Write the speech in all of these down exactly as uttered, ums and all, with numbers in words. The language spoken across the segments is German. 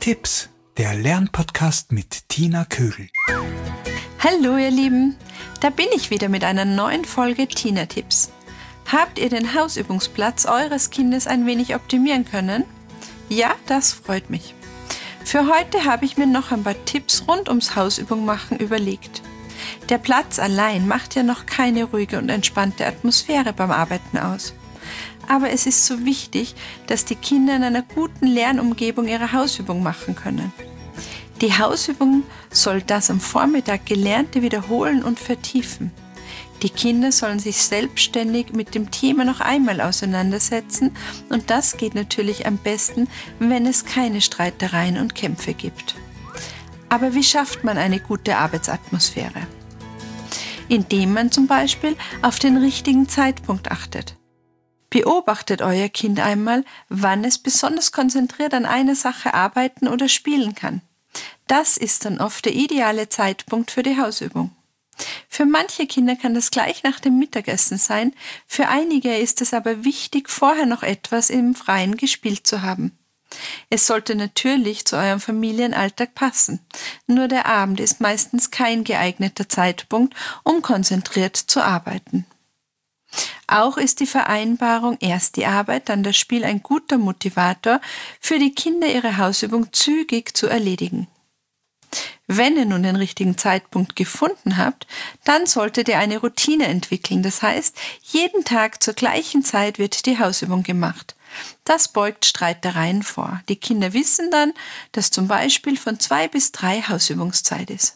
Tina-Tipps, der Lernpodcast mit Tina Kögel. Hallo ihr Lieben, da bin ich wieder mit einer neuen Folge Tina-Tipps. Habt ihr den Hausübungsplatz eures Kindes ein wenig optimieren können? Ja, das freut mich. Für heute habe ich mir noch ein paar Tipps rund ums Hausübung machen überlegt. Der Platz allein macht ja noch keine ruhige und entspannte Atmosphäre beim Arbeiten aus. Aber es ist so wichtig, dass die Kinder in einer guten Lernumgebung ihre Hausübung machen können. Die Hausübung soll das am Vormittag Gelernte wiederholen und vertiefen. Die Kinder sollen sich selbstständig mit dem Thema noch einmal auseinandersetzen und das geht natürlich am besten, wenn es keine Streitereien und Kämpfe gibt. Aber wie schafft man eine gute Arbeitsatmosphäre? Indem man zum Beispiel auf den richtigen Zeitpunkt achtet. Beobachtet euer Kind einmal, wann es besonders konzentriert an einer Sache arbeiten oder spielen kann. Das ist dann oft der ideale Zeitpunkt für die Hausübung. Für manche Kinder kann das gleich nach dem Mittagessen sein, für einige ist es aber wichtig, vorher noch etwas im Freien gespielt zu haben. Es sollte natürlich zu eurem Familienalltag passen, nur der Abend ist meistens kein geeigneter Zeitpunkt, um konzentriert zu arbeiten. Auch ist die Vereinbarung erst die Arbeit, dann das Spiel ein guter Motivator für die Kinder, ihre Hausübung zügig zu erledigen. Wenn ihr nun den richtigen Zeitpunkt gefunden habt, dann solltet ihr eine Routine entwickeln. Das heißt, jeden Tag zur gleichen Zeit wird die Hausübung gemacht. Das beugt Streitereien vor. Die Kinder wissen dann, dass zum Beispiel von zwei bis drei Hausübungszeit ist.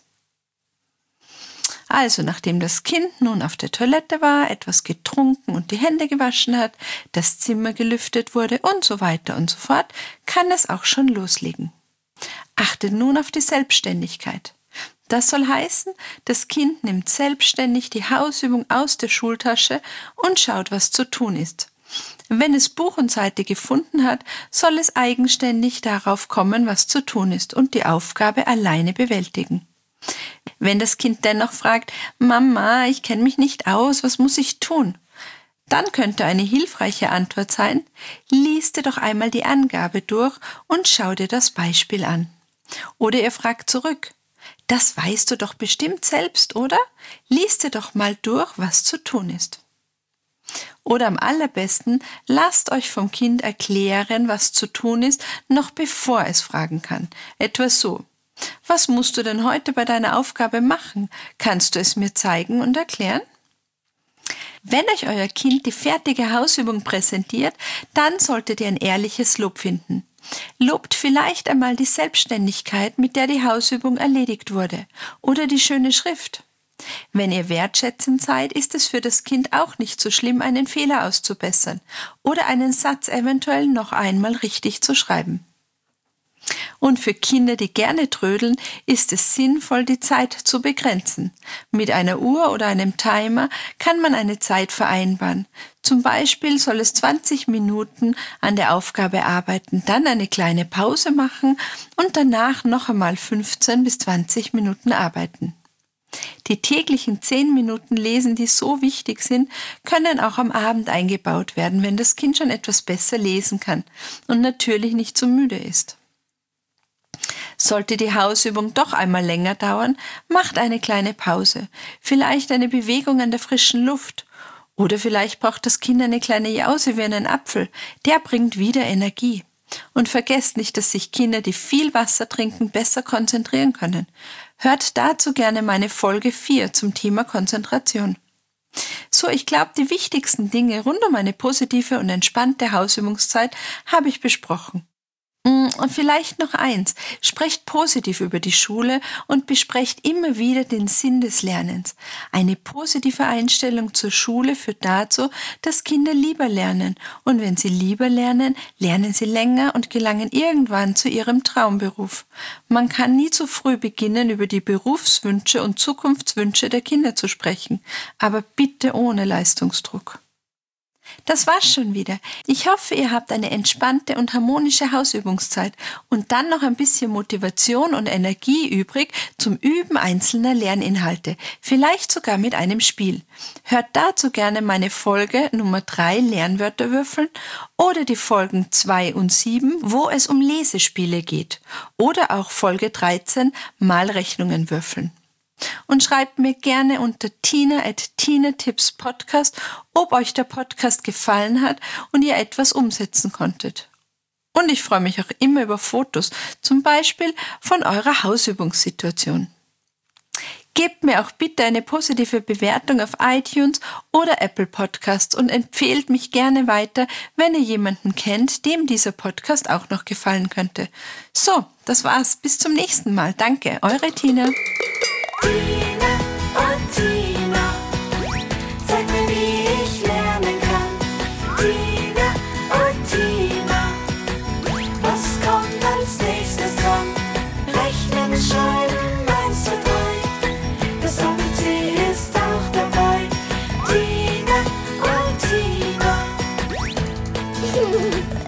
Also, nachdem das Kind nun auf der Toilette war, etwas getrunken und die Hände gewaschen hat, das Zimmer gelüftet wurde und so weiter und so fort, kann es auch schon loslegen. Achtet nun auf die Selbstständigkeit. Das soll heißen, das Kind nimmt selbstständig die Hausübung aus der Schultasche und schaut, was zu tun ist. Wenn es Buch und Seite gefunden hat, soll es eigenständig darauf kommen, was zu tun ist und die Aufgabe alleine bewältigen. Wenn das Kind dennoch fragt, Mama, ich kenne mich nicht aus, was muss ich tun? Dann könnte eine hilfreiche Antwort sein, lies dir doch einmal die Angabe durch und schau dir das Beispiel an. Oder ihr fragt zurück, das weißt du doch bestimmt selbst, oder? Lies dir doch mal durch, was zu tun ist. Oder am allerbesten, lasst euch vom Kind erklären, was zu tun ist, noch bevor es fragen kann. Etwa so. Was musst du denn heute bei deiner Aufgabe machen? Kannst du es mir zeigen und erklären? Wenn euch euer Kind die fertige Hausübung präsentiert, dann solltet ihr ein ehrliches Lob finden. Lobt vielleicht einmal die Selbstständigkeit, mit der die Hausübung erledigt wurde, oder die schöne Schrift. Wenn ihr wertschätzend seid, ist es für das Kind auch nicht so schlimm, einen Fehler auszubessern oder einen Satz eventuell noch einmal richtig zu schreiben. Und für Kinder, die gerne trödeln, ist es sinnvoll, die Zeit zu begrenzen. Mit einer Uhr oder einem Timer kann man eine Zeit vereinbaren. Zum Beispiel soll es zwanzig Minuten an der Aufgabe arbeiten, dann eine kleine Pause machen und danach noch einmal fünfzehn bis zwanzig Minuten arbeiten. Die täglichen zehn Minuten Lesen, die so wichtig sind, können auch am Abend eingebaut werden, wenn das Kind schon etwas besser lesen kann und natürlich nicht so müde ist. Sollte die Hausübung doch einmal länger dauern, macht eine kleine Pause, vielleicht eine Bewegung an der frischen Luft. Oder vielleicht braucht das Kind eine kleine Jause wie einen Apfel, der bringt wieder Energie. Und vergesst nicht, dass sich Kinder, die viel Wasser trinken, besser konzentrieren können. Hört dazu gerne meine Folge vier zum Thema Konzentration. So, ich glaube, die wichtigsten Dinge rund um eine positive und entspannte Hausübungszeit habe ich besprochen. Und vielleicht noch eins, sprecht positiv über die Schule und besprecht immer wieder den Sinn des Lernens. Eine positive Einstellung zur Schule führt dazu, dass Kinder lieber lernen. Und wenn sie lieber lernen, lernen sie länger und gelangen irgendwann zu ihrem Traumberuf. Man kann nie zu früh beginnen, über die Berufswünsche und Zukunftswünsche der Kinder zu sprechen, aber bitte ohne Leistungsdruck. Das war's schon wieder. Ich hoffe, ihr habt eine entspannte und harmonische Hausübungszeit und dann noch ein bisschen Motivation und Energie übrig zum Üben einzelner Lerninhalte, vielleicht sogar mit einem Spiel. Hört dazu gerne meine Folge Nummer drei Lernwörter würfeln oder die Folgen zwei und sieben, wo es um Lesespiele geht, oder auch Folge dreizehn Malrechnungen würfeln. Und schreibt mir gerne unter tina at tinatipspodcast, ob euch der Podcast gefallen hat und ihr etwas umsetzen konntet. Und ich freue mich auch immer über Fotos, zum Beispiel von eurer Hausübungssituation. Gebt mir auch bitte eine positive Bewertung auf iTunes oder Apple Podcasts und empfehlt mich gerne weiter, wenn ihr jemanden kennt, dem dieser Podcast auch noch gefallen könnte. So, das war's. Bis zum nächsten Mal. Danke, eure Tina. Tina und Tina, zeig mir, wie ich lernen kann. Tina und Tina, was kommt als nächstes dran? Rechnen, schreiben, eins, zwei, drei, das A B C ist auch dabei. Tina und Tina.